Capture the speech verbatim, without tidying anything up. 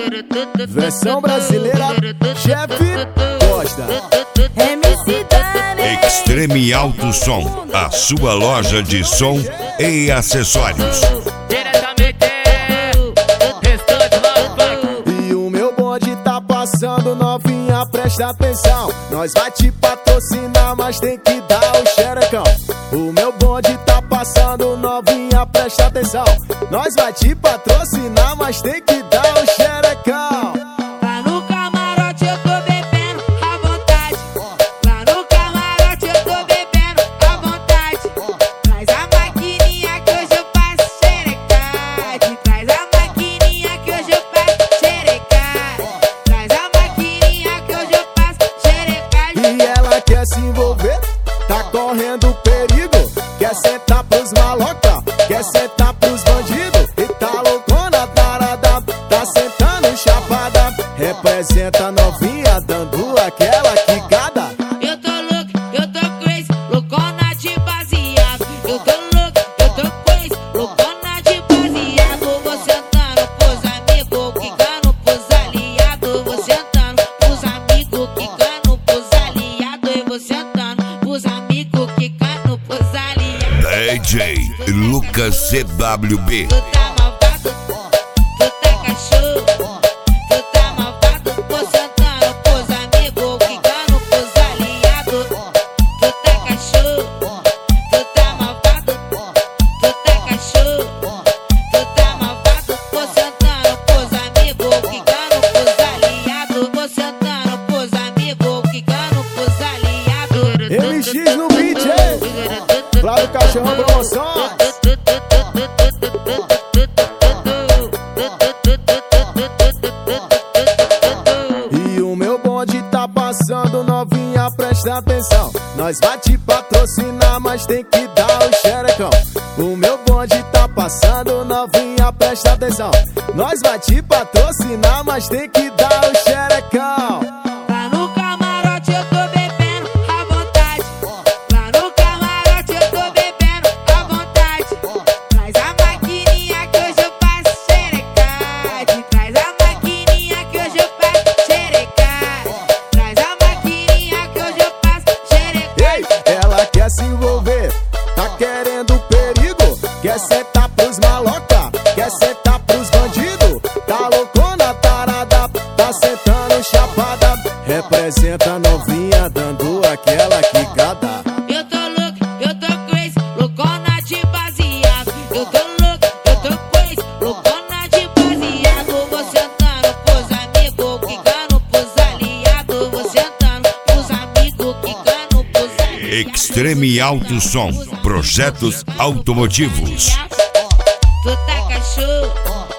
Versão brasileira, Chefe Costa. M C Dani. Extreme Alto Som, a sua loja de som e acessórios. Diretamente, restante Love. E o meu bonde tá passando, novinha, presta atenção. Nós vai te patrocinar, mas tem que dar o xerecão. O meu bonde tá passando, novinha, presta atenção. Nós vai te patrocinar, mas tem que dar o xerecão. Lá no camarote eu tô bebendo à vontade. Lá no camarote eu tô bebendo à vontade. Traz a maquininha que hoje eu faço xerecade. Traz a maquininha que hoje eu faço xerecade. Traz a maquininha que hoje eu faço xerecade. E ela quer se envolver, tá correndo perigo. Quer sentar pros maloca, quer sentar pros bandidos. E tá loucona, tarada, tá sentando chapada. Representa novinha, dando aquela quicada. Eu tô louco, eu tô crazy, loucona de baseado. Eu tô louco, eu tô crazy, loucona de baseado. Vou sentando pros amigos, quicando pros aliados. Vou sentando pros amigos, quicando pros aliados. E vou sentando pros amigos, quicando pros aliados. D J Lucas C W B. Tu tá malvado, tu tá cachorro. Tu tá malvado, vou sentando pros amigos, quicando pros aliados. Tu tá cachorro, tu tá malvado, tu tá cachorro. Tu tá malvado, vou sentando pros amigos, quicando pros aliados. Vou sentando pros amigos, quicando pros aliados. M X no beat, hein? Flávio Cachorrão Promoções. E o meu bonde tá passando, novinha, presta atenção. Nós vai te patrocinar, mas tem que dar o xerecão. O meu bonde tá passando, novinha, presta atenção. Nós vai te patrocinar, mas tem que dar o xerecão. Lá no camarote eu tô bebendo à vontade. Lá no camarote eu tô bebendo à vontade. Traz a maquininha que hoje eu faço xerecade. Traz a maquininha que hoje eu faço xerecade. Traz a maquininha que hoje eu faço xerecade. Ei, ela quer se envolver, tá querendo perigo. Quer sentar pros maloca, quer sentar pros bandidos. Tá loucona, tarada, tá sentando chapada. Representa novinha, dando aquela quicada. Eu tô louco, eu tô crazy, loucona de baseado. Eu tô louco, eu tô crazy, loucona de baseado. Vou sentando pros amigos, quicando pros aliados. Vou sentando pros amigos, quicando pros aliados. Extreme Alto Som, projetos automotivos. Tu tá cachorro,